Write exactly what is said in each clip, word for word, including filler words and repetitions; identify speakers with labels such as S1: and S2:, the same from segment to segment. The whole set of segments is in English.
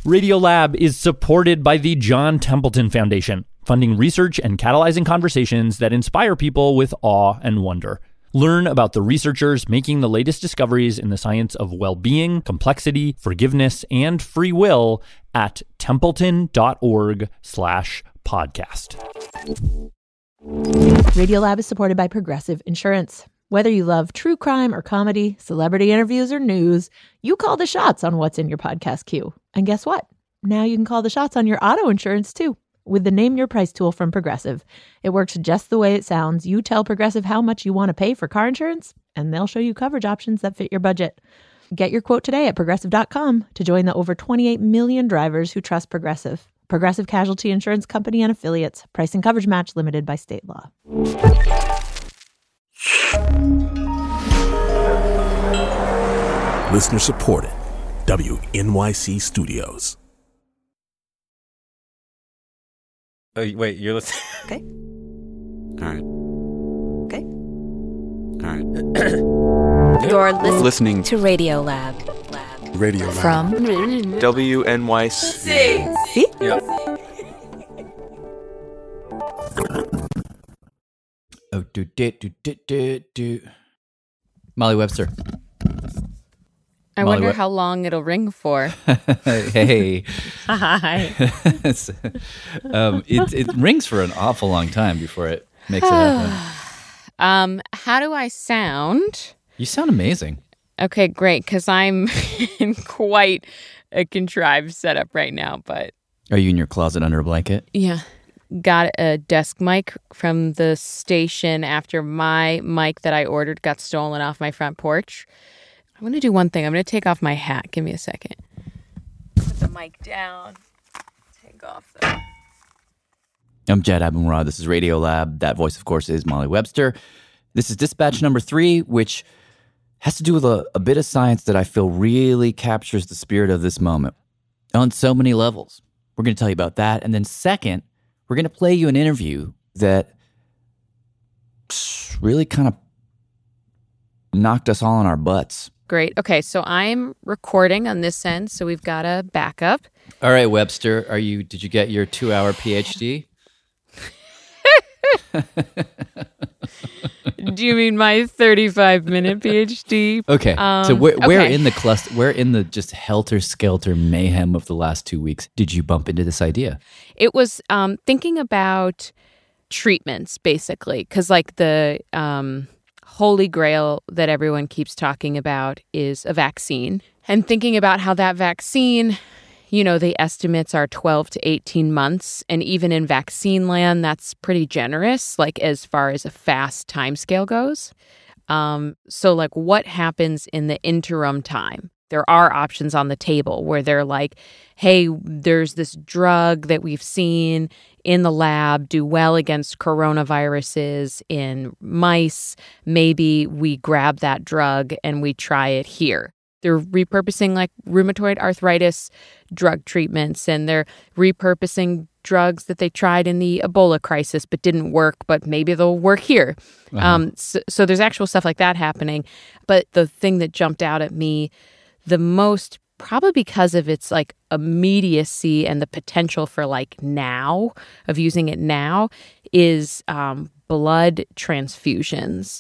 S1: Radiolab is supported by the John Templeton Foundation, funding research and catalyzing conversations that inspire people with awe and wonder. Learn about the researchers making the latest discoveries in the science of well-being, complexity, forgiveness, and free will at templeton.org slash podcast.
S2: Radiolab is supported by Progressive Insurance. Whether you love true crime or comedy, celebrity interviews or news, you call the shots on what's in your podcast queue. And guess what? Now you can call the shots on your auto insurance too. With the Name Your Price tool from Progressive. It works just the way it sounds. You tell Progressive how much you want to pay for car insurance, and they'll show you coverage options that fit your budget. Get your quote today at progressive dot com to join the over twenty-eight million drivers who trust Progressive. Progressive Casualty Insurance Company and Affiliates. Price and coverage match limited by state law.
S3: Listener supported. W N Y C Studios.
S4: Oh, wait, you're listening?
S5: Okay.
S4: All right.
S5: Okay.
S4: All right.
S5: You're listening,
S4: listening
S5: to Radiolab. Lab.
S3: Radio Lab.
S5: From
S4: W N Y C.
S5: See?
S4: Yep.
S6: Oh, do, do, do, do, do, do. Molly Webster.
S7: I
S6: Molly
S7: wonder
S6: Web-
S7: how long it'll ring for.
S6: Hey.
S7: Hi.
S6: um, it, it rings for an awful long time before it makes it happen.
S7: um, how do I sound?
S6: You sound amazing.
S7: Okay, great, because I'm in quite a contrived setup right now, but...
S6: Are you in your closet under a blanket?
S7: Yeah. Got a desk mic from the station after my mic that I ordered got stolen off my front porch. I'm going to do one thing. I'm going to take off my hat. Give me a second. Put the mic down. Take off the...
S6: I'm Jad Abumrad. This is Radiolab. That voice, of course, is Molly Webster. This is dispatch number three, which has to do with a, a bit of science that I feel really captures the spirit of this moment on so many levels. We're going to tell you about that. And then second, we're going to play you an interview that really kind of knocked us all on our butts.
S7: Great. Okay, so I'm recording on this end, so we've got a backup.
S6: All right, Webster, are you? Did you get your two-hour P H D?
S7: Do you mean my thirty-five minute P H D?
S6: Okay.
S7: Um,
S6: so where, where
S7: okay.
S6: in the cluster, where in the just helter-skelter mayhem of the last two weeks did you bump into this idea?
S7: It was um, thinking about treatments, basically, because like the um, holy grail that everyone keeps talking about is a vaccine. And thinking about how that vaccine, you know, the estimates are twelve to eighteen months. And even in vaccine land, that's pretty generous, like as far as a fast timescale goes. Um, so like what happens in the interim time? There are options on the table where they're like, hey, there's this drug that we've seen in the lab do well against coronaviruses in mice. Maybe we grab that drug and we try it here. They're repurposing like rheumatoid arthritis drug treatments, and they're repurposing drugs that they tried in the Ebola crisis but didn't work, but maybe they'll work here. Uh-huh. Um, so, so there's actual stuff like that happening. But the thing that jumped out at me the most, probably because of its like immediacy and the potential for like now, of using it now, is um, blood transfusions.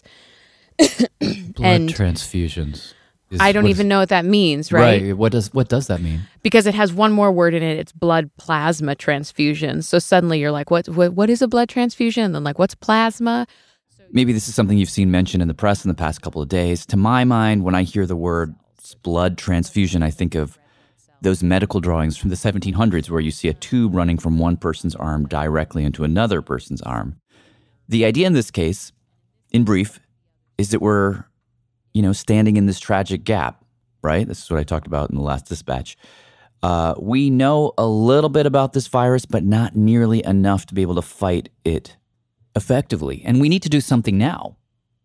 S6: Blood
S7: and
S6: transfusions. Is,
S7: I don't
S6: what
S7: even
S6: is,
S7: know what that means, right?
S6: Right. What does what does that mean?
S7: Because it has one more word in it. It's blood plasma transfusion. So suddenly you're like, what what what is a blood transfusion? And then like, what's plasma?
S6: Maybe this is something you've seen mentioned in the press in the past couple of days. To my mind, when I hear the word blood transfusion, I think of those medical drawings from the seventeen hundreds where you see a tube running from one person's arm directly into another person's arm. The idea in this case, in brief, is that we're, you know, standing in this tragic gap, right? This is what I talked about in the last dispatch. Uh, we know a little bit about this virus, but not nearly enough to be able to fight it effectively. And we need to do something now.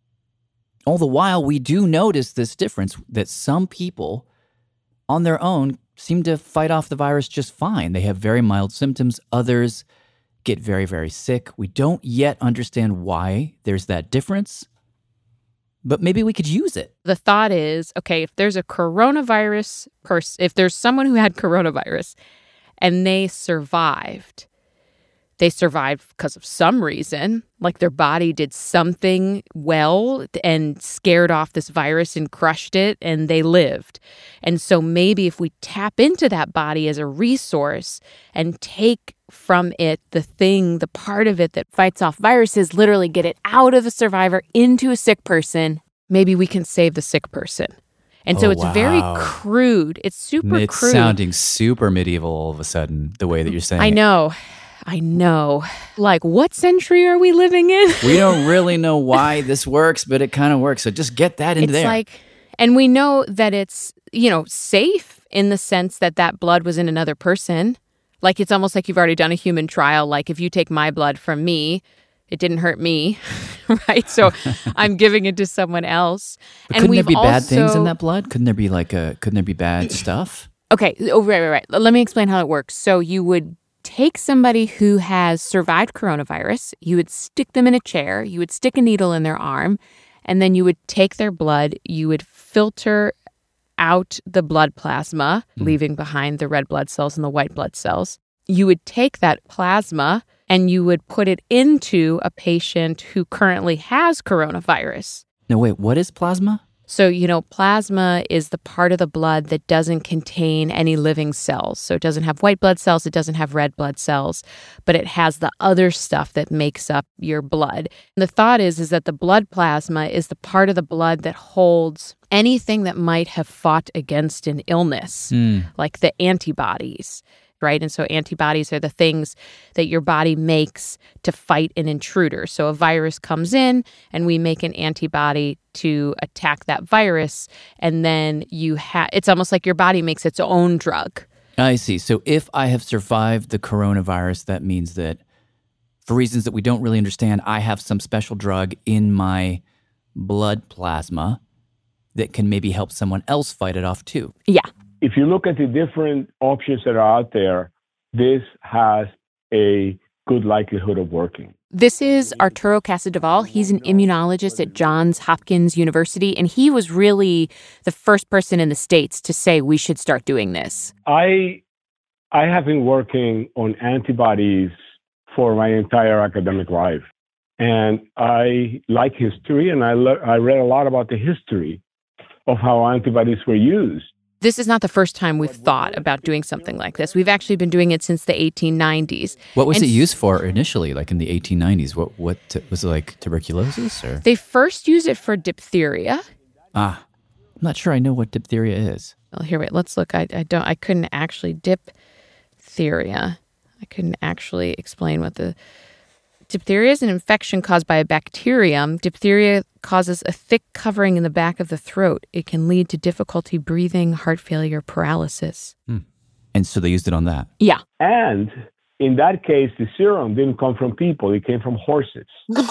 S6: All the while, we do notice this difference that some people on their own seem to fight off the virus just fine. They have very mild symptoms. Others get very, very sick. We don't yet understand why there's that difference. But maybe we could use it.
S7: The thought is, okay, if there's a coronavirus person, if there's someone who had coronavirus and they survived, they survived because of some reason, like their body did something well and scared off this virus and crushed it, and they lived. And so maybe if we tap into that body as a resource and take from it the thing, the part of it that fights off viruses, literally get it out of a survivor into a sick person, maybe we can save the sick person. And so
S6: Oh,
S7: it's very
S6: wow.
S7: crude. It's super
S6: It's
S7: crude.
S6: sounding super medieval all of a sudden, the way that you're saying
S7: I
S6: it.
S7: know. I know. Like, what century are we living in?
S6: We don't really know why this works, but it kind of works. So just get that in
S7: It's
S6: there.
S7: like, and we know that it's, you know, safe in the sense that that blood was in another person. Like, it's almost like you've already done a human trial. Like, if you take my blood from me, it didn't hurt me, right? So I'm giving it to someone else.
S6: But
S7: and
S6: couldn't there
S7: we've
S6: be bad things in
S7: also-
S6: that blood? Couldn't there be like a? Couldn't there be bad stuff?
S7: Okay. Oh, right, right, right. Let me explain how it works. So you would take somebody who has survived coronavirus, you would stick them in a chair, you would stick a needle in their arm, and then you would take their blood, you would filter out the blood plasma,
S6: Mm.
S7: leaving behind the red blood cells and the white blood cells. You would take that plasma and you would put it into a patient who currently has coronavirus.
S6: No, wait. What is plasma?
S7: So, you know, plasma is the part of the blood that doesn't contain any living cells. So it doesn't have white blood cells, it doesn't have red blood cells, but it has the other stuff that makes up your blood. And the thought is, is that the blood plasma is the part of the blood that holds anything that might have fought against an illness, like the antibodies. Right. And so antibodies are the things that your body makes to fight an intruder. So a virus comes in and we make an antibody to attack that virus. And then you have, it's almost like your body makes its own drug.
S6: I see. So if I have survived the coronavirus, that means that for reasons that we don't really understand, I have some special drug in my blood plasma that can maybe help someone else fight it off too.
S7: Yeah.
S8: If you look at the different options that are out there, this has a good likelihood of working.
S7: This is Arturo Casadevall. He's an immunologist at Johns Hopkins University, and he was really the first person in the States to say we should start doing this.
S8: I I have been working on antibodies for my entire academic life, and I like history, and I le- I read a lot about the history of how antibodies were used.
S7: This is not the first time we've thought about doing something like this. We've actually been doing it since the eighteen nineties.
S6: What was
S7: And
S6: it used for initially, like in the eighteen nineties? What what t- was it, like tuberculosis or?
S7: They first used it for diphtheria.
S6: Ah, I'm not sure I know what diphtheria is.
S7: Well, here, wait, let's look. I, I don't, I couldn't actually, diphtheria. I couldn't actually explain what the, diphtheria is an infection caused by a bacterium. Diphtheria causes a thick covering in the back of the throat. It can lead to difficulty breathing, heart failure, paralysis.
S6: And so they used it on that.
S7: Yeah.
S8: And in that case, the serum didn't come from people; it came from horses.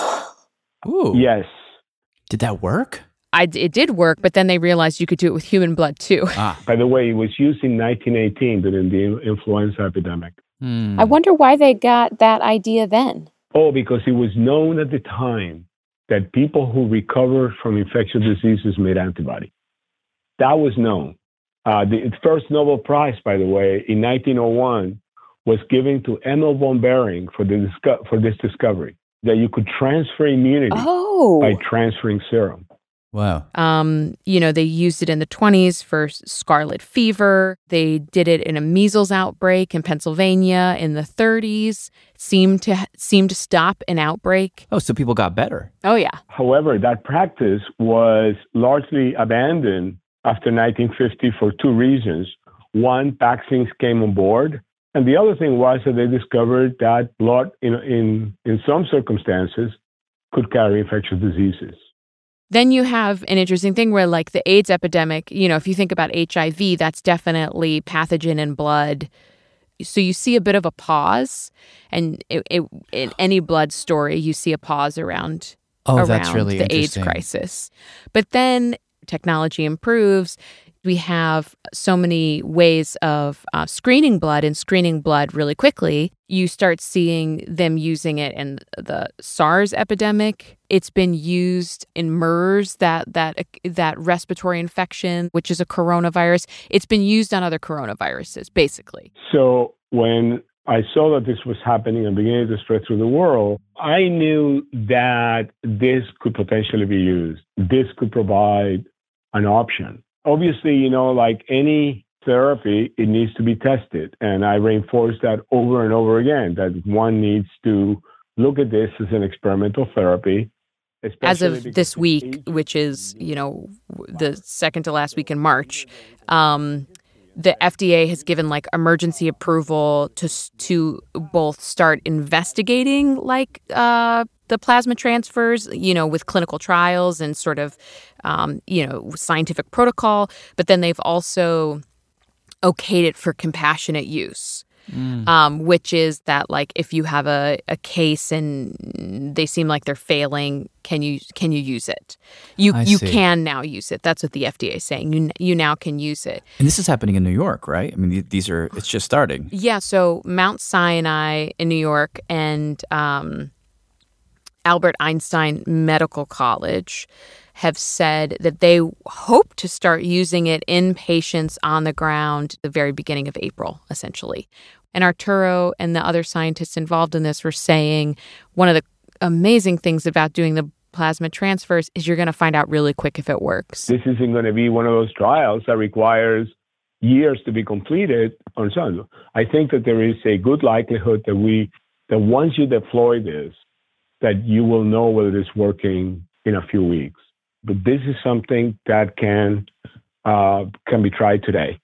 S6: Ooh.
S8: Yes.
S6: Did that work?
S7: I, it did work, but then they realized you could do it with human blood too.
S6: Ah.
S8: By the way, it was used in nineteen eighteen during the influenza epidemic.
S6: Hmm.
S9: I wonder why they got that idea then.
S8: Oh, because it was known at the time that people who recovered from infectious diseases made antibodies. That was known. Uh, the first Nobel Prize, by the way, in nineteen oh one, was given to Emil von Behring for, the disco- for this discovery, that you could transfer immunity
S9: Oh.
S8: by transferring serum.
S6: Wow.
S7: Um, you know, they used it in the twenties for s- scarlet fever. They did it in a measles outbreak in Pennsylvania in the thirties. Seemed to seemed to stop an outbreak.
S6: Oh, so people got better.
S7: Oh yeah.
S8: However, that practice was largely abandoned after nineteen fifty for two reasons. One, vaccines came on board. And the other thing was that they discovered that blood, in, in, in some circumstances, could carry infectious diseases.
S7: Then you have an interesting thing where, like the AIDS epidemic, you know, if you think about H I V, that's definitely pathogen in blood. So you see a bit of a pause, and it, it, in any blood story, you see a pause around,
S6: Oh,
S7: around
S6: that's really
S7: the AIDS
S6: interesting.
S7: crisis. But then technology improves. we have so many ways of uh, screening blood and screening blood really quickly. You start seeing them using it in the SARS epidemic. It's been used in MERS, that that that respiratory infection, which is a coronavirus. It's been used on other coronaviruses, basically.
S8: So when I saw that this was happening and beginning to spread through the world, I knew that this could potentially be used. This could provide an option. Obviously, you know, like any therapy, it needs to be tested. And I reinforce that over and over again, that one needs to look at this as an experimental therapy.
S7: As of this week, which is, you know, the second to last week in March, um, the F D A has given like emergency approval to to both start investigating like uh, the plasma transfers, you know, with clinical trials and sort of, um, you know, scientific protocol. But then they've also okayed it for compassionate use. Mm. Um, which is that, like, if you have a, a case and they seem like they're failing, can you can you use it? You
S6: I
S7: you
S6: see.
S7: can now use it. That's what the F D A is saying. You you now can use it.
S6: And this is happening in New York, right? I mean, these are it's just starting.
S7: Yeah. So Mount Sinai in New York and um, Albert Einstein Medical College have said that they hope to start using it in patients on the ground the very beginning of April, essentially. And Arturo and the other scientists involved in this were saying one of the amazing things about doing the plasma transfers is you're going to find out really quick if it works.
S8: This isn't going to be one of those trials that requires years to be completed on some. I think that there is a good likelihood that we, that once you deploy this, that you will know whether it's working in a few weeks. But this is something that can uh, can be tried today.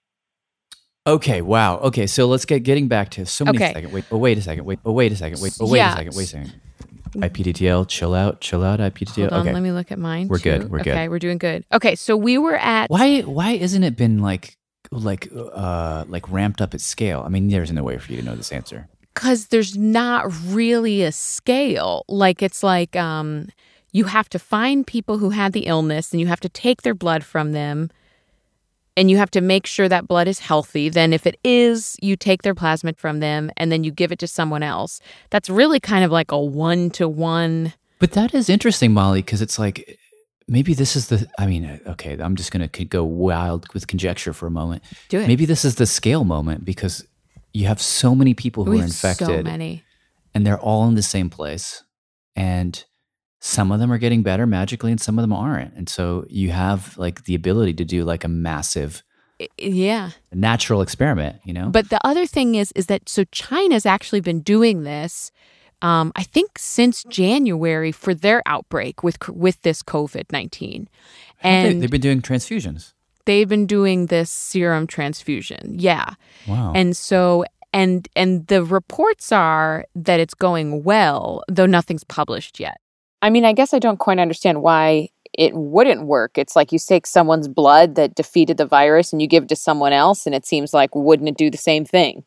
S6: Okay, wow. Okay, so let's get getting back to so many
S7: Okay.
S6: seconds. Wait, but wait a second. Wait, but wait a second. Wait, but wait
S7: Yeah.
S6: a second. Wait a second. I P T T L, chill out, chill out. I P T T L.
S7: Hold on,
S6: okay,
S7: let me look at mine.
S6: We're
S7: too.
S6: good, we're good.
S7: Okay, we're doing good. Okay, so we were at
S6: why why isn't it been like like uh like ramped up at scale? I mean, there's no way for you to know this answer.
S7: because there's not really a scale. Like it's like um, you have to find people who had the illness and you have to take their blood from them and you have to make sure that blood is healthy. Then if it is, you take their plasma from them and then you give it to someone else. That's really kind of like a one-to-one.
S6: But that is interesting, Molly, because it's like maybe this is the, I mean, okay, I'm just going to go wild with conjecture for a moment.
S7: Do it.
S6: Maybe this is the scale moment because you have so many people who
S7: We
S6: are
S7: have
S6: infected.
S7: so many.
S6: And they're all in the same place. And some of them are getting better magically and some of them aren't. And so you have like the ability to do like a massive
S7: I- Yeah.
S6: natural experiment, you know?
S7: But the other thing is, is that so China's actually been doing this, um, I think, since January for their outbreak with with this COVID nineteen,
S6: They-
S7: and
S6: they've been doing transfusions.
S7: they've been doing this serum transfusion. Yeah,
S6: Wow.
S7: and so and and the reports are that it's going well, though nothing's published yet.
S9: I mean, I guess I don't quite understand why it wouldn't work. It's like you take someone's blood that defeated the virus and you give it to someone else, and it seems like, wouldn't it do the same thing?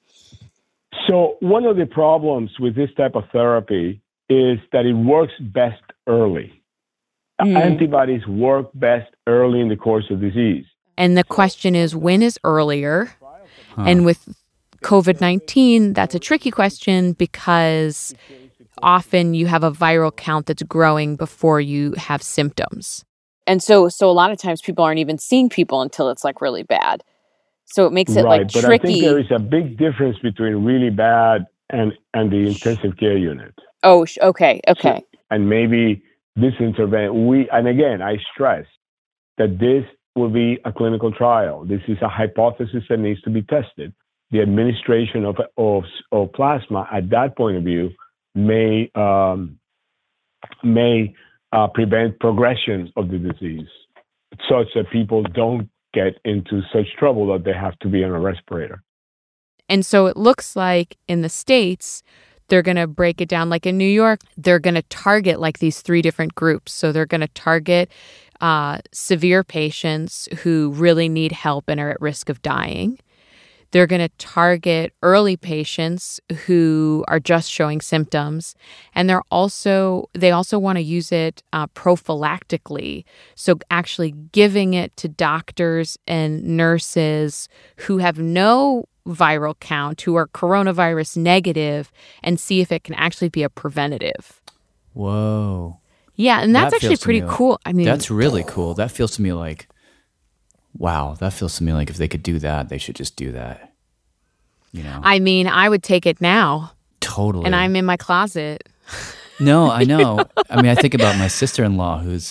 S8: So one of the problems with this type of therapy is that it works best early.
S9: Mm.
S8: Antibodies work best early in the course of disease.
S7: And the question is, when is earlier?
S6: Huh.
S7: And with COVID nineteen, that's a tricky question because often you have a viral count that's growing before you have symptoms.
S9: And so, so a lot of times people aren't even seeing people until it's like really bad. So it makes it
S8: right,
S9: like
S8: but
S9: tricky.
S8: I think there is a big difference between really bad and, and the intensive care unit.
S9: Oh, sh- okay, okay.
S8: And maybe this intervention, we, and again, I stress that this will be a clinical trial. This is a hypothesis that needs to be tested. The administration of, of, of plasma at that point of view may, um, may uh, prevent progression of the disease such that people don't get into such trouble that they have to be on a respirator.
S7: And so it looks like in the States, they're going to break it down. Like in New York, they're going to target like these three different groups. So they're going to target uh, severe patients who really need help and are at risk of dying. They're going to target early patients who are just showing symptoms, and they're also they also want to use it uh, prophylactically. So actually giving it to doctors and nurses who have no viral count, who are coronavirus negative, and see if it can actually be a preventative.
S6: Whoa.
S7: Yeah, and that's
S6: That
S7: actually
S6: feels to
S7: pretty
S6: me like-
S7: cool. I mean,
S6: That's really cool. That feels to me like, wow, that feels to me like if they could do that, they should just do that. You know?
S7: I mean, I would take it now,
S6: Totally.
S7: and I'm in my closet.
S6: No, I know. I mean, I think about my sister-in-law who's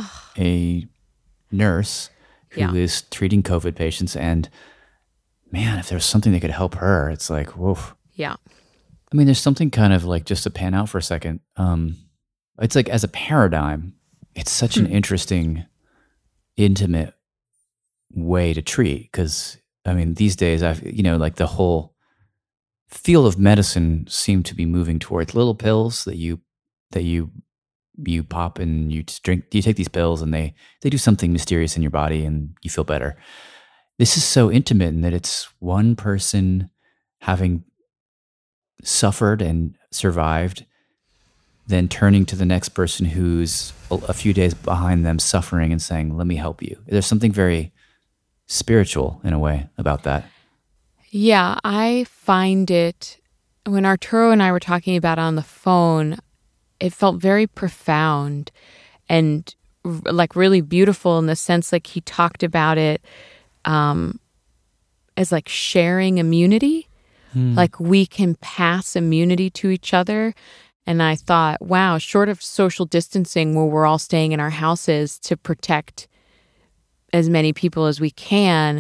S6: a nurse who is
S7: Yeah.
S6: treating COVID patients. And man, if there was something that could help her, it's like, whoa.
S7: Yeah.
S6: I mean, there's something kind of like, just to pan out for a second. Um, it's like as a paradigm, it's such an interesting, intimate way to treat. Because, I mean, these days, I've, you know, like the whole field of medicine seemed to be moving towards little pills that you that you you pop and you just drink. You take these pills and they they do something mysterious in your body and you feel better. This is so intimate in that it's one person having suffered and survived, then turning to the next person who's a, a few days behind them suffering and saying, "Let me help you." There's something very spiritual in a way about that.
S7: Yeah, I find it, when Arturo and I were talking about it on the phone, it felt very profound and r- like really beautiful in the sense like he talked about it um, as like sharing immunity. Like we can pass immunity to each other. And I thought, wow, short of social distancing where we're all staying in our houses to protect as many people as we can,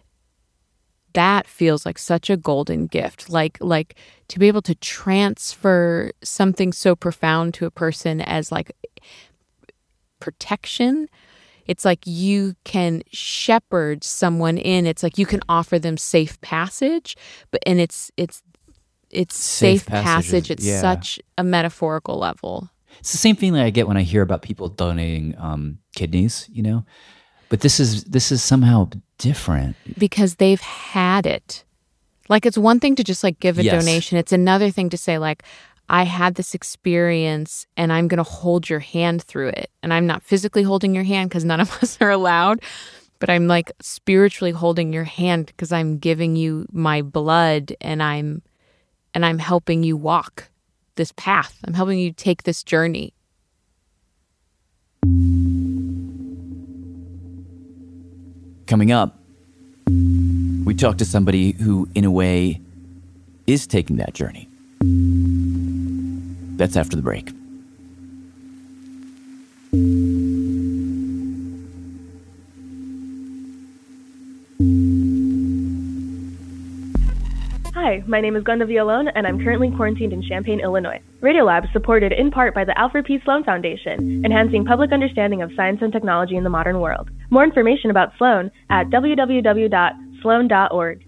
S7: that feels like such a golden gift. Like like to be able to transfer something so profound to a person as like protection. It's like you can shepherd someone in. It's like you can offer them safe passage, but and it's it's it's safe,
S6: Safe passage
S7: passage.
S6: is-
S7: It's
S6: yeah.
S7: such a metaphorical level.
S6: It's the same feeling I get when I hear about people donating um, kidneys, you know. But this is this is somehow different.
S7: Because they've had it. Like it's one thing to just like give a
S6: Yes.
S7: donation. It's another thing to say like, I had this experience and I'm going to hold your hand through it. And I'm not physically holding your hand because none of us are allowed, but I'm like spiritually holding your hand because I'm giving you my blood and I'm and I'm helping you walk this path. I'm helping you take this journey.
S6: Coming up, we talk to somebody who, in a way, is taking that journey. That's after the break.
S10: Hi, my name is Glenda Vialone, and I'm currently quarantined in Champaign, Illinois. Radiolab is supported in part by the Alfred P. Sloan Foundation, enhancing public understanding of science and technology in the modern world. More information about Sloan at w w w dot sloan dot org.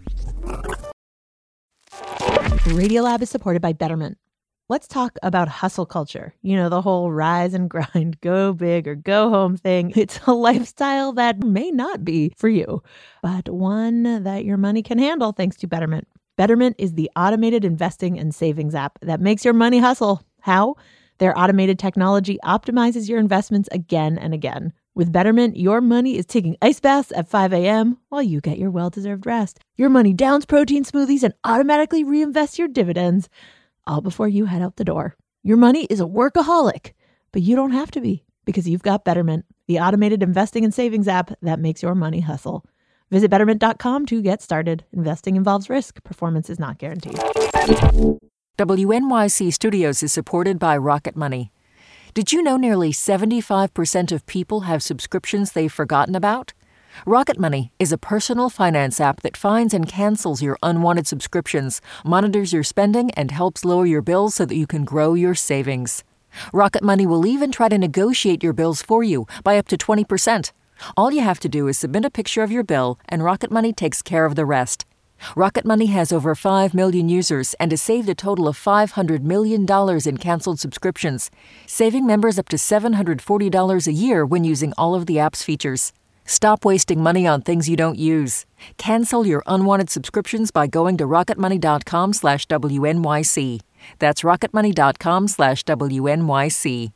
S2: Radiolab is supported by Betterment. Let's talk about hustle culture. You know, the whole rise and grind, go big or go home thing. It's a lifestyle that may not be for you, but one that your money can handle thanks to Betterment. Betterment is the automated investing and savings app that makes your money hustle. How? Their automated technology optimizes your investments again and again. With Betterment, your money is taking ice baths at five a.m. while you get your well-deserved rest. Your money downs protein smoothies and automatically reinvests your dividends, all before you head out the door. Your money is a workaholic, but you don't have to be because you've got Betterment, the automated investing and savings app that makes your money hustle. Visit betterment dot com to get started. Investing involves risk. Performance is not guaranteed.
S11: W N Y C Studios is supported by Rocket Money. Did you know nearly seventy-five percent of people have subscriptions they've forgotten about? Rocket Money is a personal finance app that finds and cancels your unwanted subscriptions, monitors your spending, and helps lower your bills so that you can grow your savings. Rocket Money will even try to negotiate your bills for you by up to twenty percent. All you have to do is submit a picture of your bill, and Rocket Money takes care of the rest. Rocket Money has over five million users and has saved a total of five hundred million dollars in canceled subscriptions, saving members up to seven hundred forty dollars a year when using all of the app's features. Stop wasting money on things you don't use. Cancel your unwanted subscriptions by going to rocketmoney.com slash WNYC. That's rocketmoney.com slash WNYC.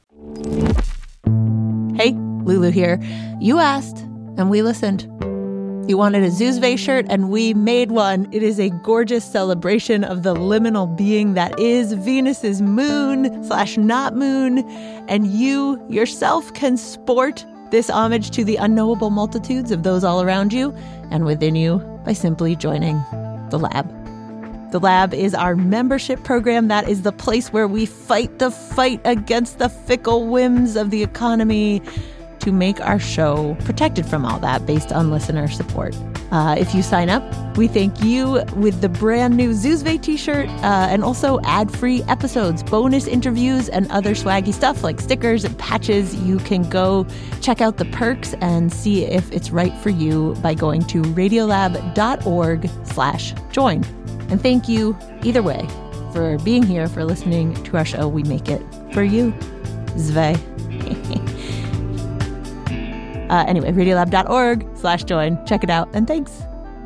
S2: Hey, Lulu here. You asked, and we listened. You wanted a Zuzve shirt, and we made one. It is a gorgeous celebration of the liminal being that is Venus's moon slash not moon, and you yourself can sport this homage to the unknowable multitudes of those all around you and within you by simply joining the lab. The Lab is our membership program. That is the place where we fight the fight against the fickle whims of the economy to make our show protected from all that based on listener support. Uh, if you sign up, we thank you with the brand new Zuzve t-shirt uh, and also ad-free episodes, bonus interviews, and other swaggy stuff like stickers and patches. You can go check out the perks and see if it's right for you by going to radiolab.org slash join. And thank you, either way, for being here, for listening to our show. We make it for you. Zve. uh, anyway, radiolab.org slash join. Check it out, and thanks.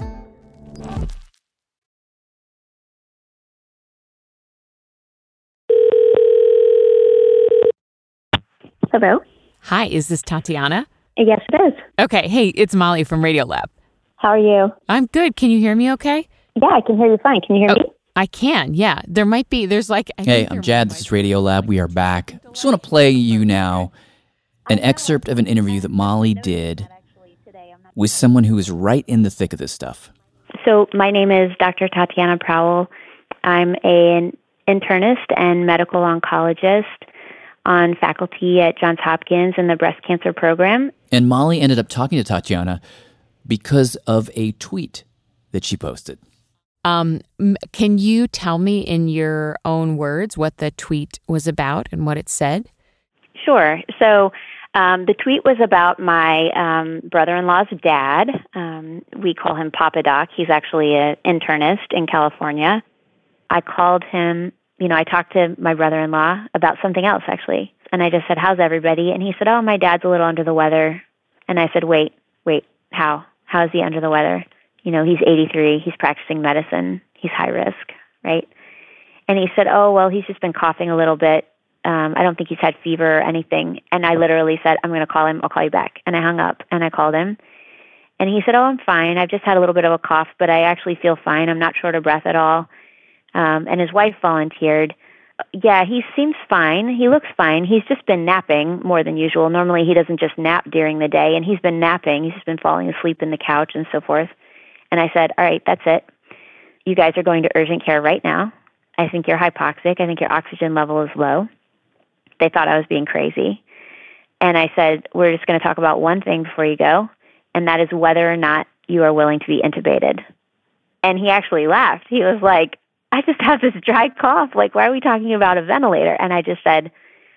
S12: Hello?
S7: Hi, is this Tatiana?
S12: Yes, it is.
S7: Okay, hey, it's Molly from Radiolab.
S12: How are you?
S7: I'm good. Can you hear me okay?
S12: Yeah, I can hear you fine. Can you hear
S7: oh,
S12: me?
S7: I can, yeah. There might be, there's like... I
S6: hey, I'm Jad. This is Radiolab. We are back. Just want to play you now an excerpt of an interview that Molly did with someone who is right in the thick of this stuff.
S12: So my name is Doctor Tatiana Prowell. I'm an internist and medical oncologist on faculty at Johns Hopkins in the breast cancer program.
S6: And Molly ended up talking to Tatiana because of a tweet that she posted.
S7: Um, can you tell me in your own words what the tweet was about and what it said?
S12: Sure. So um, the tweet was about my um, brother-in-law's dad. Um, we call him Papa Doc. He's actually an internist in California. I called him, you know, I talked to my brother-in-law about something else, actually. And I just said, how's everybody? And he said, oh, my dad's a little under the weather. And I said, wait, wait, how? How is he under the weather? You know, he's eighty-three, he's practicing medicine, he's high risk, right? And he said, oh, well, he's just been coughing a little bit. Um, I don't think he's had fever or anything. And I literally said, I'm going to call him, I'll call you back. And I hung up and I called him. And he said, oh, I'm fine. I've just had a little bit of a cough, but I actually feel fine. I'm not short of breath at all. Um, and his wife volunteered. Yeah, he seems fine. He looks fine. He's just been napping more than usual. Normally he doesn't just nap during the day, and he's been napping. He's just been falling asleep in the couch and so forth. And I said, all right, that's it. You guys are going to urgent care right now. I think you're hypoxic. I think your oxygen level is low. They thought I was being crazy. And I said, we're just going to talk about one thing before you go, and that is whether or not you are willing to be intubated. And he actually laughed. He was like, I just have this dry cough. Like, why are we talking about a ventilator? And I just said,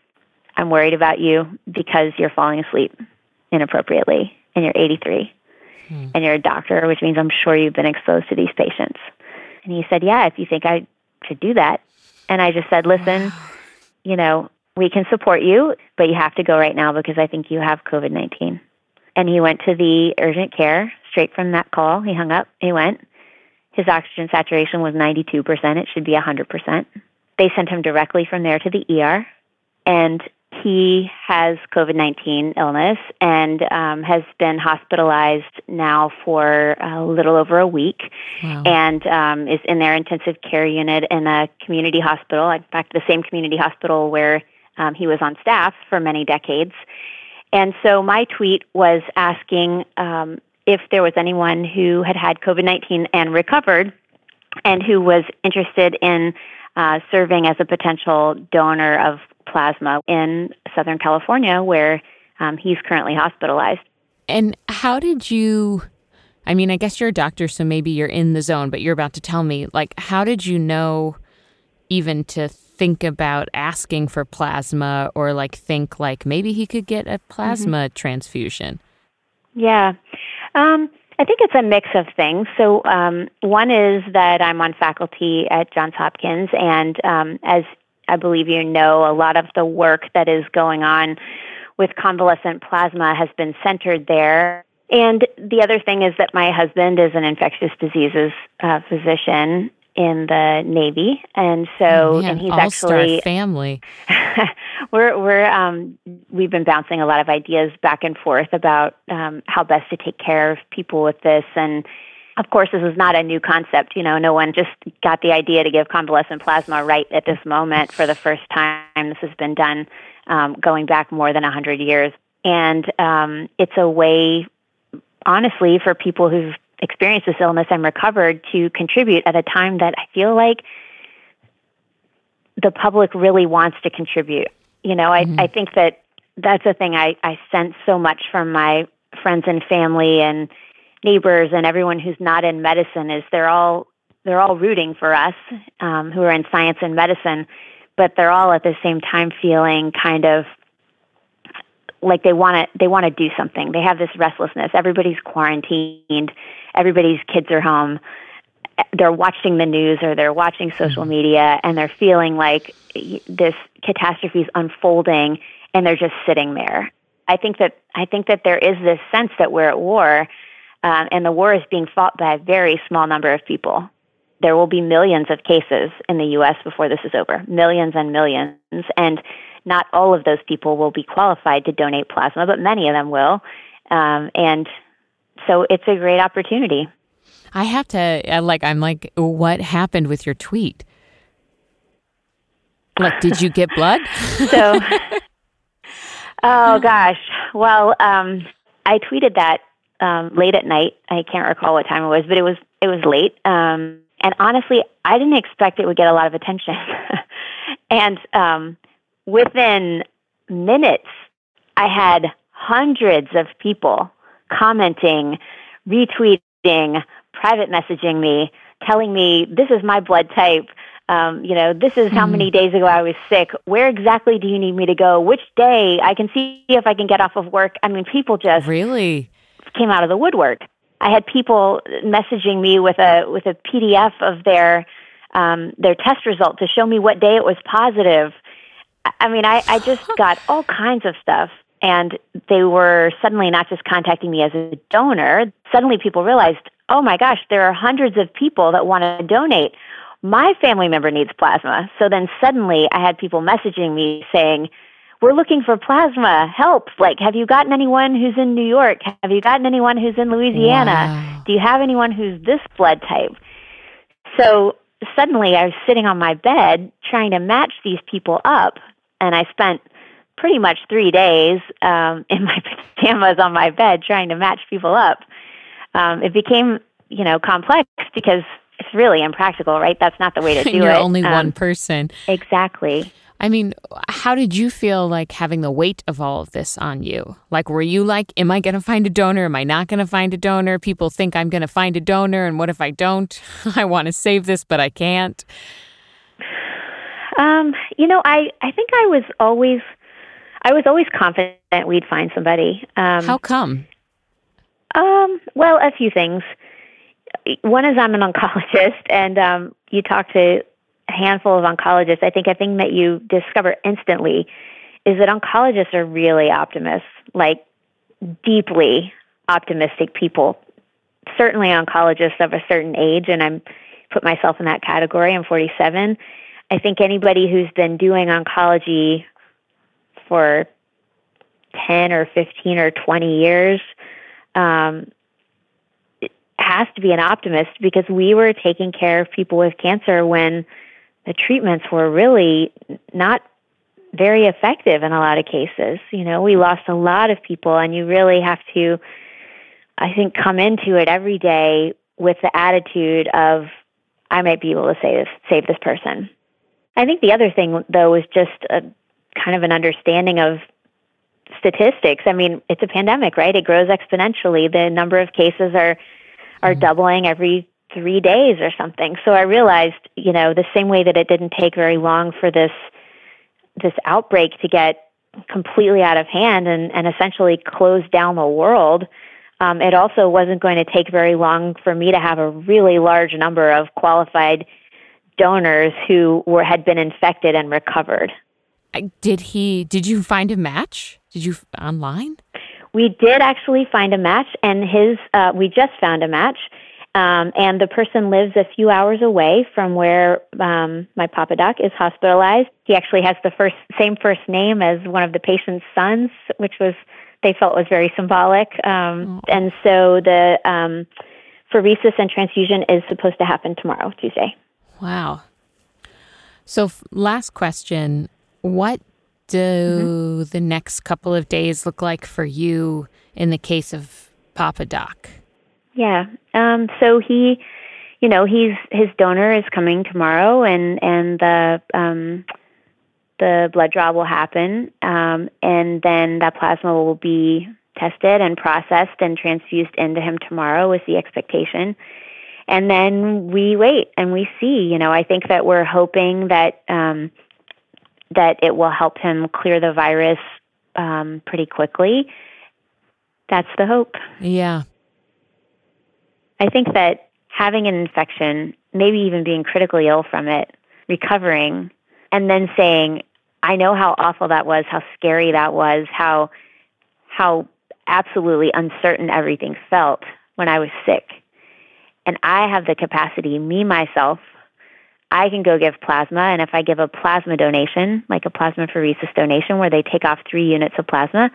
S12: I'm worried about you because you're falling asleep inappropriately, and you're eighty-three. Hmm. And you're a doctor, which means I'm sure you've been exposed to these patients. And he said, yeah, if you think I should do that. And I just said, listen, wow. you know, we can support you, but you have to go right now because I think you have COVID nineteen. And he went to the urgent care straight from that call. He hung up. He went. His oxygen saturation was ninety-two percent. It should be one hundred percent. They sent him directly from there to the E R. And he has COVID nineteen illness and um, has been hospitalized now for a little over a week. Wow. And um, is in their intensive care unit in a community hospital, in fact, the same community hospital where um, he was on staff for many decades. And so my tweet was asking um, if there was anyone who had had COVID nineteen and recovered and who was interested in uh, serving as a potential donor of plasma in Southern California, where um, he's currently hospitalized.
S7: And how did you, I mean, I guess you're a doctor, so maybe you're in the zone, but you're about to tell me, like, how did you know even to think about asking for plasma or, like, think, like, maybe he could get a plasma mm-hmm. transfusion?
S12: Yeah. Um, I think it's a mix of things. So um, one is that I'm on faculty at Johns Hopkins, and um, as I believe you know, a lot of the work that is going on with convalescent plasma has been centered there. And the other thing is that my husband is an infectious diseases uh, physician in the Navy, and so
S7: oh, man,
S12: and he's
S7: all-star
S12: actually
S7: family.
S12: we're we're um, we've been bouncing a lot of ideas back and forth about um, how best to take care of people with this. And of course, this is not a new concept. You know, no one just got the idea to give convalescent plasma right at this moment for the first time. This has been done um, going back more than a hundred years, and um, it's a way, honestly, for people who've experienced this illness and recovered to contribute at a time that I feel like the public really wants to contribute. You know, I, mm-hmm. I think that that's a thing I, I sense so much from my friends and family and neighbors and everyone who's not in medicine is they're all they're all rooting for us um, who are in science and medicine, but they're all at the same time feeling kind of like they want to they want to do something. They have this restlessness. Everybody's quarantined. Everybody's kids are home. They're watching the news or they're watching social media, and they're feeling like this catastrophe is unfolding, and they're just sitting there. I think that I think that there is this sense that we're at war, um, and the war is being fought by a very small number of people. There will be millions of cases in the U S before this is over, millions and millions, and not all of those people will be qualified to donate plasma, but many of them will. Um, and so it's a great opportunity.
S7: I have to, I like, I'm like, what happened with your tweet? Like, did you get blood?
S12: so, oh gosh. Well, um, I tweeted that um, late at night. I can't recall what time it was, but it was, it was late. Um, and honestly, I didn't expect it would get a lot of attention. and um, within minutes, I had hundreds of people commenting, retweeting, private messaging me, telling me, this is my blood type. Um, you know, this is how many days ago I was sick. Where exactly do you need me to go? Which day? I can see if I can get off of work. I mean, people just
S7: really
S12: came out of the woodwork. I had people messaging me with a with a P D F of their um, their test result to show me what day it was positive. I mean, I, I just got all kinds of stuff. And they were suddenly not just contacting me as a donor. Suddenly people realized, oh my gosh, there are hundreds of people that want to donate. My family member needs plasma. So then suddenly I had people messaging me saying, we're looking for plasma, help. Like, have you gotten anyone who's in New York? Have you gotten anyone who's in Louisiana?
S7: Wow.
S12: Do you have anyone who's this blood type? So suddenly I was sitting on my bed trying to match these people up. And I spent pretty much three days um, in my pajamas on my bed trying to match people up. Um, it became, you know, complex because it's really impractical, right? That's not the way to do
S7: You're
S12: it.
S7: You're only
S12: um,
S7: one person.
S12: Exactly.
S7: I mean, how did you feel like having the weight of all of this on you? Like, were you like, am I going to find a donor? Am I not going to find a donor? People think I'm going to find a donor, and what if I don't? I want to save this, but I can't.
S12: Um, you know, I, I think I was always... I was always confident we'd find somebody. Um,
S7: How come?
S12: Um, well, a few things. One is I'm an oncologist, and um, you talk to a handful of oncologists. I think a thing that you discover instantly is that oncologists are really optimists, like deeply optimistic people. Certainly oncologists of a certain age, and I'm put myself in that category. I'm forty-seven. I think anybody who's been doing oncology for ten or fifteen or twenty years um, has to be an optimist, because we were taking care of people with cancer when the treatments were really not very effective in a lot of cases. You know, we lost a lot of people, and you really have to, I think, come into it every day with the attitude of, I might be able to save, save this person. I think the other thing, though, is just a kind of an understanding of statistics. I mean, it's a pandemic, right? It grows exponentially. The number of cases are are doubling every three days or something. So I realized, you know, the same way that it didn't take very long for this this outbreak to get completely out of hand and, and essentially close down the world, um, it also wasn't going to take very long for me to have a really large number of qualified donors who were had been infected and recovered.
S7: Did he, did you find a match? Did you online?
S12: We did actually find a match, and his uh, we just found a match, um, and the person lives a few hours away from where um, my Papa Doc is hospitalized. He actually has the first same first name as one of the patient's sons, which was they felt was very symbolic. Um, and so the um, pheresis and transfusion is supposed to happen tomorrow, Tuesday.
S7: Wow. So f- last question, what do mm-hmm. the next couple of days look like for you in the case of Papa Doc?
S12: Yeah. Um, so he, you know, he's his donor is coming tomorrow, and and the um, the blood draw will happen, um, and then that plasma will be tested and processed and transfused into him tomorrow is the expectation. And then we wait and we see. You know, I think that we're hoping that um, that it will help him clear the virus um, pretty quickly. That's the hope.
S7: Yeah.
S12: I think that having an infection, maybe even being critically ill from it, recovering, and then saying, I know how awful that was, how scary that was, how how absolutely uncertain everything felt when I was sick. And I have the capacity, me, myself, I can go give plasma, and if I give a plasma donation, like a plasmapheresis donation where they take off three units of plasma,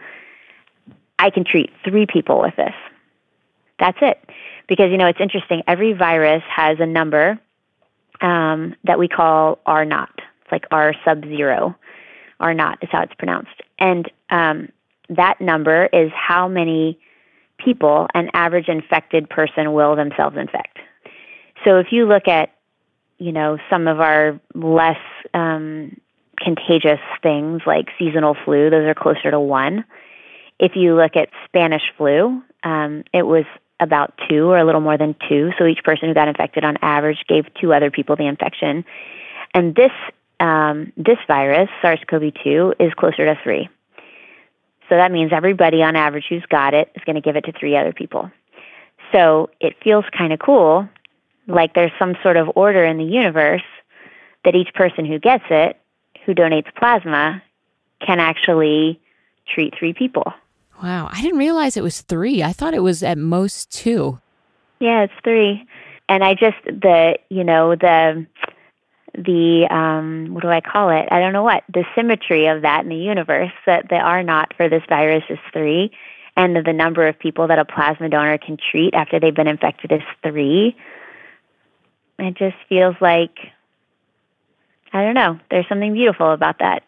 S12: I can treat three people with this. That's it. Because, you know, it's interesting. Every virus has a number um, that we call R naught. It's like R sub zero. R naught is how it's pronounced. And um, that number is how many people an average infected person will themselves infect. So if you look at, you know, some of our less um, contagious things like seasonal flu, those are closer to one. If you look at Spanish flu, um, it was about two or a little more than two. So each person who got infected on average gave two other people the infection. And this um, this virus, SARS-C o V two, is closer to three. So that means everybody on average who's got it is going to give it to three other people. So it feels kind of cool, like there's some sort of order in the universe that each person who gets it, who donates plasma, can actually treat three people.
S7: Wow. I didn't realize it was three. I thought it was at most two.
S12: Yeah, it's three. And I just, the, you know, the, the, um, what do I call it? I don't know what. The symmetry of that in the universe, that the R naught for this virus is three, and the number of people that a plasma donor can treat after they've been infected is three. It just feels like, I don't know, there's something beautiful about that.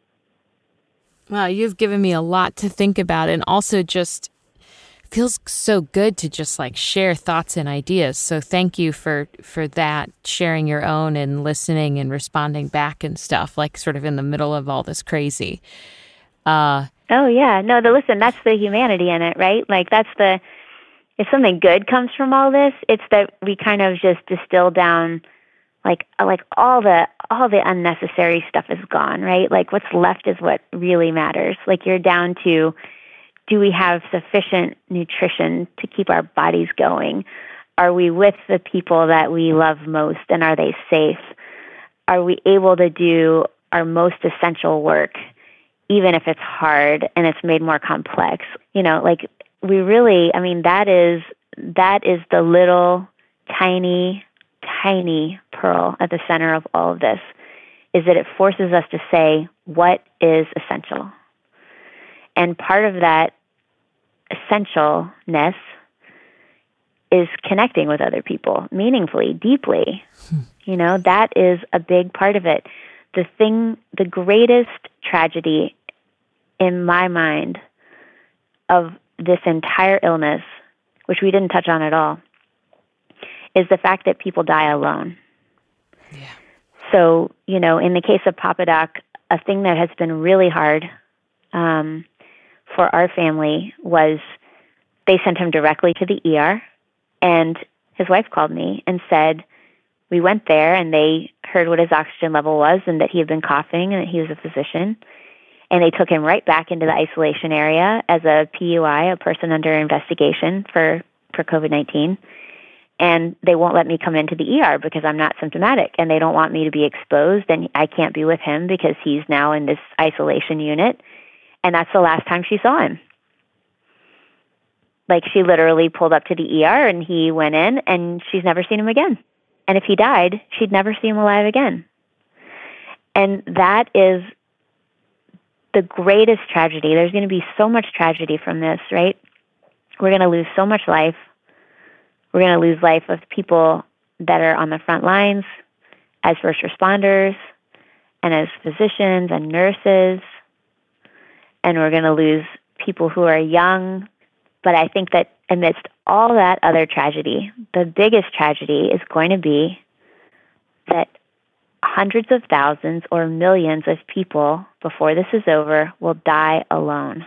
S7: Wow, you've given me a lot to think about, and also just feels so good to just like share thoughts and ideas. So thank you for, for that, sharing your own and listening and responding back and stuff, like sort of in the middle of all this crazy. Uh,
S12: oh, yeah. No, the, listen, that's the humanity in it, right? Like that's the, if something good comes from all this, it's that we kind of just distill down like like all the all the unnecessary stuff is gone, right? Like what's left is what really matters. Like you're down to, do we have sufficient nutrition to keep our bodies going? Are we with the people that we love most, and are they safe? Are we able to do our most essential work, even if it's hard and it's made more complex? You know, like we really, I mean, that is that is the little tiny, tiny pearl at the center of all of this, is that it forces us to say, what is essential? And part of that essentialness is connecting with other people meaningfully, deeply. Hmm. You know, that is a big part of it. The thing, the greatest tragedy in my mind of this entire illness, which we didn't touch on at all, is the fact that people die alone. Yeah. So, you know, in the case of Papa Doc, a thing that has been really hard um, for our family was they sent him directly to the E R, and his wife called me and said, we went there and they heard what his oxygen level was and that he had been coughing and that he was a physician. And they took him right back into the isolation area as a P U I, a person under investigation for, for COVID nineteen. And they won't let me come into the E R because I'm not symptomatic, and they don't want me to be exposed, and I can't be with him because he's now in this isolation unit. And that's the last time she saw him. Like, she literally pulled up to the E R and he went in, and she's never seen him again. And if he died, she'd never see him alive again. And that is the greatest tragedy. There's going to be so much tragedy from this, right? We're going to lose so much life. We're going to lose life of people that are on the front lines as first responders and as physicians and nurses. And we're going to lose people who are young. But I think that amidst all that other tragedy, the biggest tragedy is going to be that hundreds of thousands or millions of people before this is over will die alone.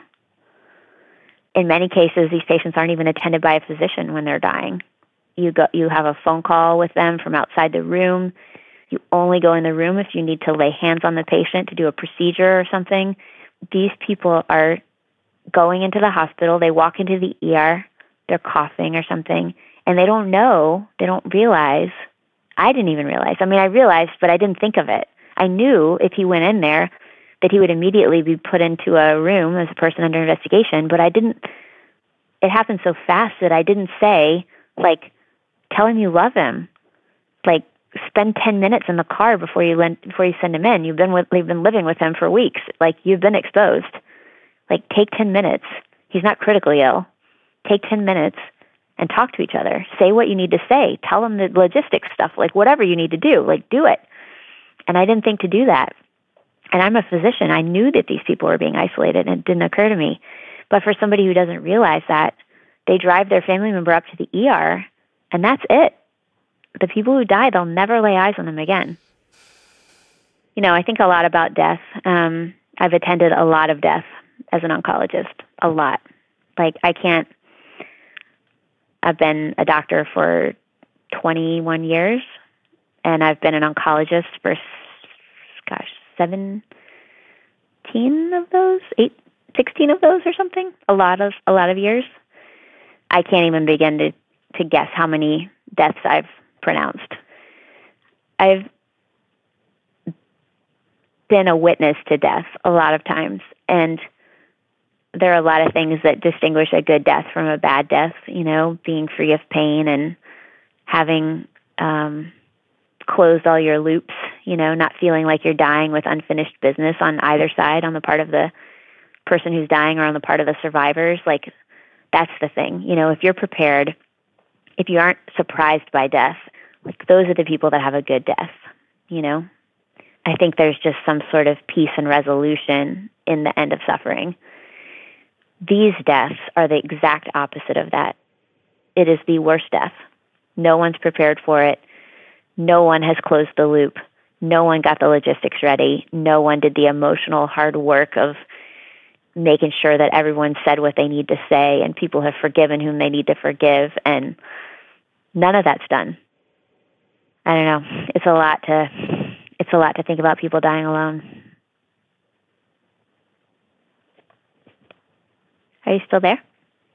S12: In many cases, these patients aren't even attended by a physician when they're dying. You go, you have a phone call with them from outside the room. You only go in the room if you need to lay hands on the patient to do a procedure or something. These people are going into the hospital. They walk into the E R. They're coughing or something, and they don't know, they don't realize. I didn't even realize. I mean, I realized, but I didn't think of it. I knew if he went in there that he would immediately be put into a room as a person under investigation, but I didn't, it happened so fast that I didn't say, like, tell him you love him. Like, spend ten minutes in the car before you lend, before you send him in. You've been with, you've been living with him for weeks. Like, you've been exposed. Like, take ten minutes. He's not critically ill. Take ten minutes and talk to each other. Say what you need to say. Tell him the logistics stuff, like whatever you need to do. Like, do it. And I didn't think to do that. And I'm a physician. I knew that these people were being isolated, and it didn't occur to me. But for somebody who doesn't realize that, they drive their family member up to the E R, and that's it. The people who die, they'll never lay eyes on them again. You know, I think a lot about death. Um, I've attended a lot of death as an oncologist, a lot. Like, I can't, I've been a doctor for twenty-one years, and I've been an oncologist for, gosh, seventeen of those, eight, sixteen of those or something. A lot of, a lot of years. I can't even begin to, to guess how many deaths I've pronounced. I've been a witness to death a lot of times, and there are a lot of things that distinguish a good death from a bad death, you know, being free of pain and having um, closed all your loops, you know, not feeling like you're dying with unfinished business on either side, on the part of the person who's dying or on the part of the survivors. Like, that's the thing. You know, if you're prepared, if you aren't surprised by death, like, those are the people that have a good death, you know. I think there's just some sort of peace and resolution in the end of suffering. These deaths are the exact opposite of that. It is the worst death. No one's prepared for it. No one has closed the loop. No one got the logistics ready. No one did the emotional hard work of making sure that everyone said what they need to say and people have forgiven whom they need to forgive. And none of that's done. I don't know. It's a lot to, it's a lot to think about people dying alone. Are you still there?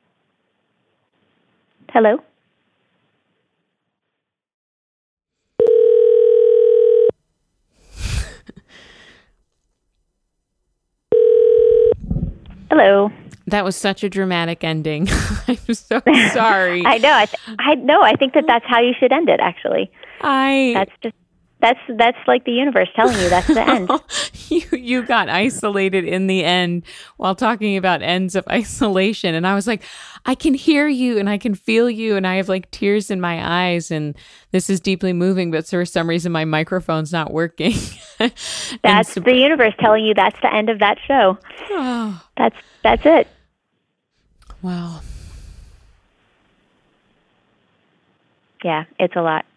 S12: Hello? Hello.
S7: That was such a dramatic ending. I'm so sorry.
S12: I know. I, th- I know. I think that that's how you should end it, actually.
S7: I.
S12: That's just. That's that's like the universe telling you that's the end.
S7: you you got isolated in the end while talking about ends of isolation, and I was like, I can hear you and I can feel you, and I have like tears in my eyes, and this is deeply moving, but for some reason my microphone's not working.
S12: That's so- the universe telling you that's the end of that show.
S7: Oh.
S12: That's that's it.
S7: Wow.
S12: Yeah, it's a lot.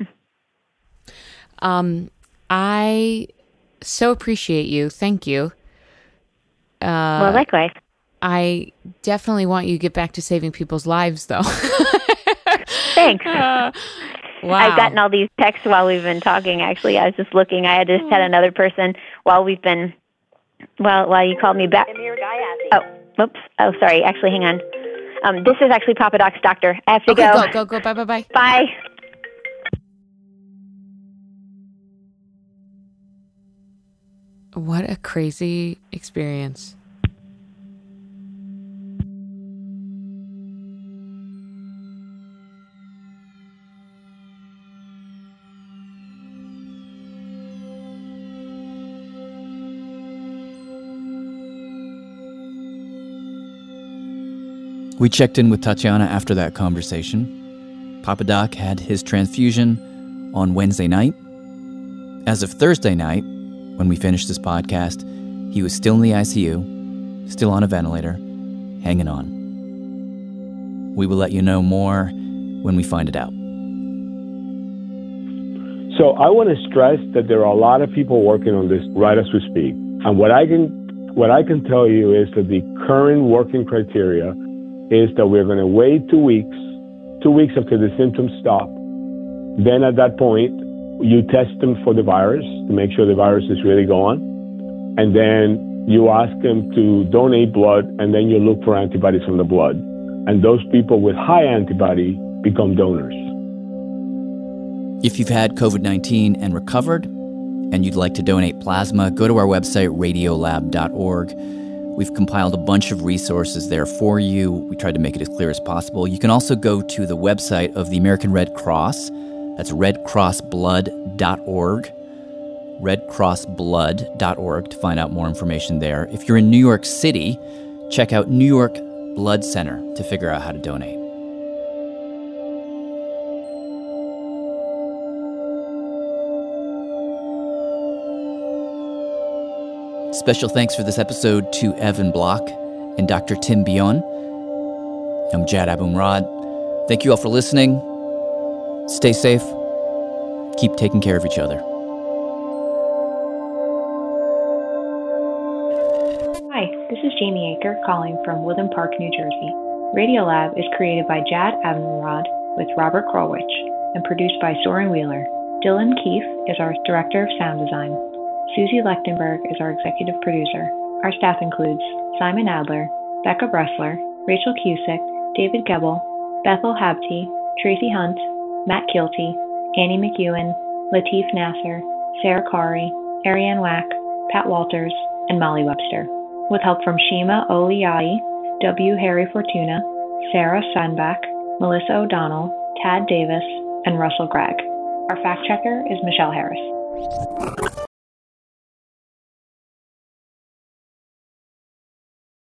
S7: Um, I so appreciate you. Thank you. Uh,
S12: well, likewise.
S7: I definitely want you to get back to saving people's lives, though.
S12: Thanks.
S7: Uh, wow.
S12: I've gotten all these texts while we've been talking, actually. I was just looking. I had just had another person while we've been, well, while you called me back. Oh, oops. Oh, sorry. Actually, hang on. Um, this is actually Papa Doc's doctor. I have to
S7: okay,
S12: go.
S7: go. Go, go, Bye, bye, bye.
S12: Bye.
S7: What a crazy experience.
S6: We checked in with Tatiana after that conversation. Papa Doc had his transfusion on Wednesday night. As of Thursday night, when we finished this podcast, he was still in the I C U, still on a ventilator, hanging on. We will let you know more when we find it out.
S8: So I want to stress that there are a lot of people working on this right as we speak. And what I can what I can tell you is that the current working criteria is that we're going to wait two weeks, two weeks after the symptoms stop. Then at that point, you test them for the virus to make sure the virus is really gone. And then you ask them to donate blood, and then you look for antibodies from the blood. And those people with high antibody become donors.
S6: If you've had covid nineteen and recovered, and you'd like to donate plasma, go to our website, radiolab dot org. We've compiled a bunch of resources there for you. We tried to make it as clear as possible. You can also go to the website of the American Red Cross. That's red cross blood dot org. red cross blood dot org to find out more information there. If you're in New York City, check out New York Blood Center to figure out how to donate. Special thanks for this episode to Evan Block and Doctor Tim Bion. I'm Jad Abumrad. Thank you all for listening. Stay safe. Keep taking care of each other.
S13: Hi, this is Jamie Aker calling from Woodland Park, New Jersey. Radiolab is created by Jad Abumrad with Robert Krulwich and produced by Soren Wheeler. Dylan Keefe is our Director of Sound Design. Susie Lechtenberg is our executive producer. Our staff includes Simon Adler, Becca Bressler, Rachel Cusick, David Gebel, Bethel Habte, Tracy Hunt, Matt Kilty, Annie McEwen, Latif Nasser, Sarah Kari, Ariane Wack, Pat Walters, and Molly Webster, with help from Shima Oliai, W. Harry Fortuna, Sarah Sandbach, Melissa O'Donnell, Tad Davis, and Russell Gregg. Our fact checker is Michelle Harris.